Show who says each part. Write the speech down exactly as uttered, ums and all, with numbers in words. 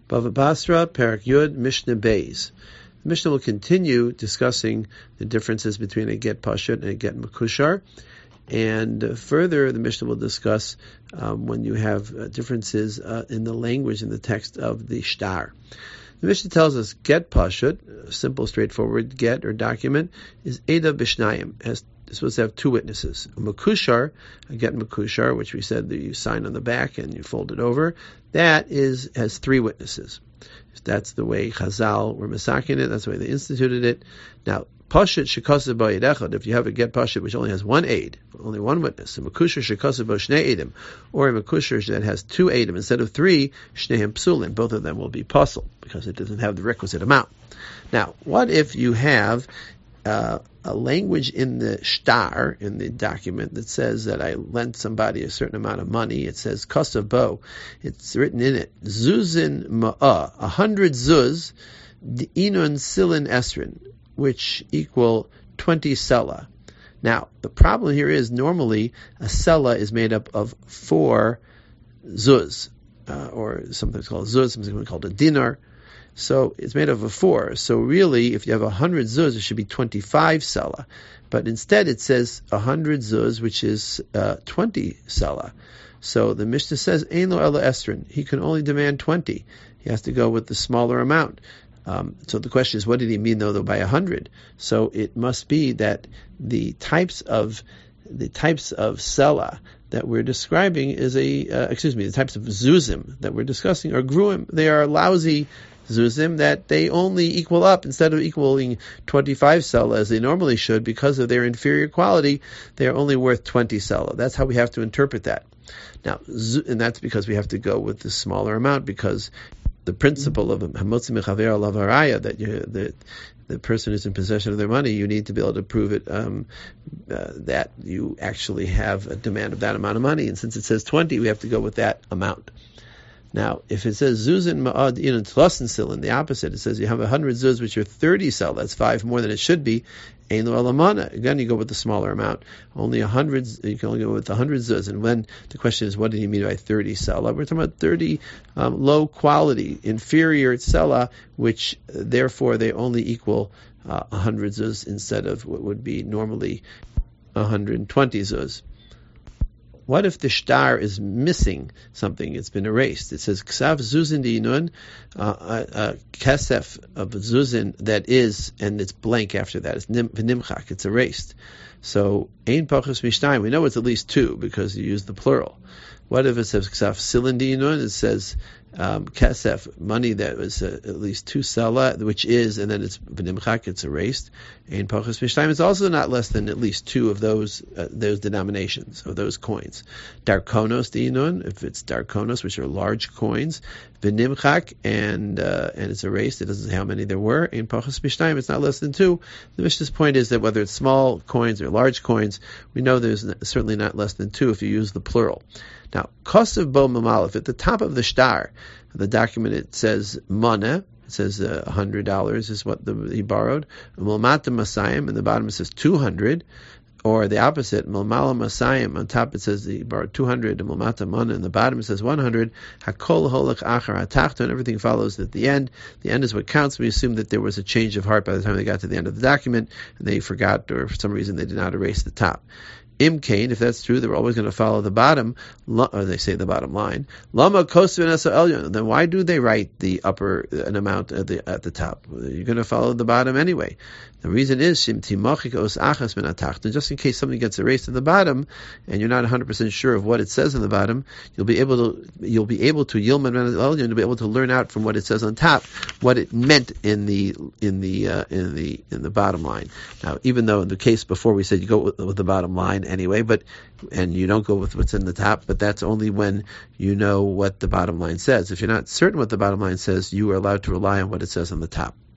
Speaker 1: Bava Basra, Parak Yud, Mishnah Beis. The Mishnah will continue discussing the differences between a get pashut and a get mekushar. And uh, further, the Mishnah will discuss um, when you have uh, differences uh, in the language in the text of the shtar. The Mishnah tells us get pashut, a simple, straightforward get or document, is eda bishnayim, has it's supposed to have two witnesses. A mekushar, a get mekushar, which we said that you sign on the back and you fold it over, that is has three witnesses. That's the way Chazal were masaking it. That's the way they instituted it. Now, pashut shekasav ba'ed echad. If you have a get pashut which only has one aid, only one witness, a mekushar shekasav b'shnei edim, or a mekushar that has two edim instead of three, shneim psulim. Both of them will be puzzle because it doesn't have the requisite amount. Now, what if you have uh, a language in the shtar, in the document, that says that I lent somebody a certain amount of money? It says kasav bo. It's written in it zuzin ma'ah, a hundred zuz, inun silin esrin, which equal twenty sela. Now, the problem here is normally a sela is made up of four zuz, uh, or sometimes called zuz, sometimes called a dinar. So it's made up of four. So really, if you have a hundred zuz, it should be twenty-five sela. But instead it says a hundred zuz, which is uh, twenty sela. So the Mishnah says, Ein lo ela esrin. He can only demand twenty. He has to go with the smaller amount. Um, so the question is, what did he mean though, though by a hundred? So it must be that the types of the types of sela that we're describing is a uh, excuse me, the types of zuzim that we're discussing are gruim. They are lousy zuzim that they only equal up instead of equaling twenty-five sela as they normally should because of their inferior quality. They are only worth twenty sela. That's how we have to interpret that. Now, and that's because we have to go with the smaller amount, because the principle of hamotzi mechaver alav haraya, that you, the the person who's in possession of their money, you need to be able to prove it um, uh, that you actually have a demand of that amount of money. And since it says twenty, we have to go with that amount. Now, if it says zuzin ma'ad inun tlasin silin, the opposite, it says you have a hundred zuz which are thirty sel, that's five more than it should be. Ein lo elamana. Again, you go with the smaller amount. Only a hundred, you can only go with a hundred zuz. And when the question is, what did he mean by thirty sela? We're talking about thirty um, low quality, inferior sela, which uh, therefore they only equal uh, a hundred zuz instead of what would be normally a hundred and twenty zuz. What if the shtar is missing something? It's been erased. It says ksav zuzin diinun, a kesef of zuzin that is, and it's blank after that. It's v'nimchak. It's erased. So ein pachos mishnayim. We know it's at least two because you use the plural. What if it says ksav silin diinun? It says um, kesef, money that was uh, at least two sela, which is, and then it's v'nimchak. It's erased. Ein pachos mishnayim is also not less than at least two of those uh, those denominations, of those coins. Darkonos diinun, if it's darkonos, which are large coins, v'nimchak, and uh, and it's erased. It doesn't say how many there were. Ein pachos mishnayim, it's not less than two. The Mishnah's point is that whether it's small coins or large coins, we know there's certainly not less than two if you use the plural. Now, kosav bo mamalef, at the top of the shtar, the document, it says mana. It says uh, one hundred dollars is what the, he borrowed. Mulmata masayim, and the bottom it says two hundred. Or the opposite, mulmala masayim, on top it says he borrowed two hundred, and mulmata mana, and the bottom it says one hundred. Hakol holach achar atachta, and everything follows at the end. The end is what counts. We assume that there was a change of heart by the time they got to the end of the document, and they forgot, or for some reason they did not erase the top. Imkain, if that's true, they're always going to follow the bottom, or they say the bottom line. Lama kosvin asa elyon. Then why do they write the upper an amount at the at the top? You're going to follow the bottom anyway. The reason is shim timachik os achas min atachton. Just in case something gets erased at the bottom, and you're not one hundred percent sure of what it says on the bottom, you'll be able to you'll be able to yilman elyon. You'll be able to learn out from what it says on top what it meant in the in the uh, in the in the bottom line. Now, even though in the case before we said you go with, with the bottom line anyway, but and you don't go with what's in the top, but that's only when you know what the bottom line says. If you're not certain what the bottom line says, you are allowed to rely on what it says on the top.